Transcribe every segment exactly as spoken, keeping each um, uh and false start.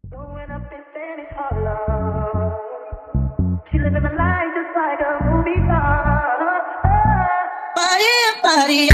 Growing up in Spanish Harlem, she living the life just like a movie star. Maria, Maria,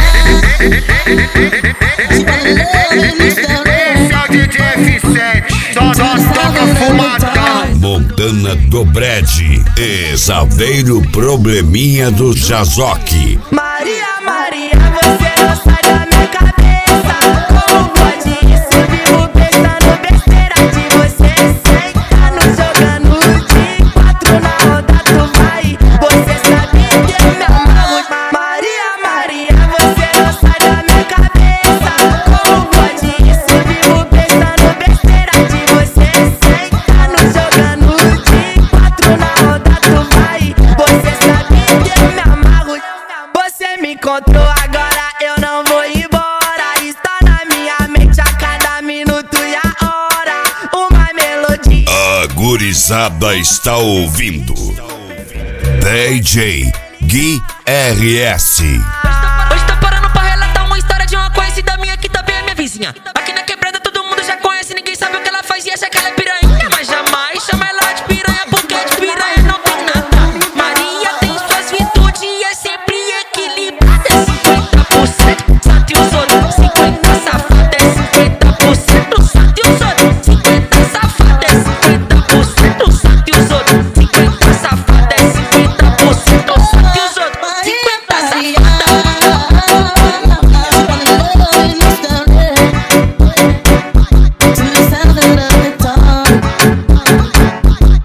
she wanna love me, mister. Esse é o D J F sete, só só toca fumadão. Montana do Brad, Exaveiro Probleminha do Jazoque. Maria, Maria, você não sai da minha cabeça. Como pode isso? Vivo pensando besteira de você. Sentando, jogando de quatro na roda, tu vai. Você sabe que eu me amarro. Maria, Maria, você não sai da minha cabeça. Como pode isso? Vivo pensando besteira de você. Sentando, jogando de quatro na roda, tu vai. Você sabe que eu me amarro. Você me encontrou agora, eu não vou embora. Está na minha mente a cada minuto e a hora. Uma melodia. A gurizada está ouvindo D J Gui R S. Hoje tá parando pra relatar uma história de uma conhecida minha que também é minha vizinha. Aqui na quebrada todo mundo já conhece, ninguém sabe o que ela faz e acha que ela é piranha. Mas jamais chama ela de piranha, porque de piranha não tem nada. Maria tem suas virtudes e é sempre equilibrada. cinquenta por cento só tem os outros, cinquenta safada é cinquenta por cento só tem os outros, cinquenta safada é cinquenta por cento só tem os outros, cinquenta safada é cinquenta por cento só tem os outros, cinquenta safada.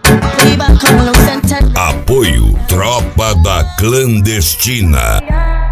Apoio Tropa da Clandestina.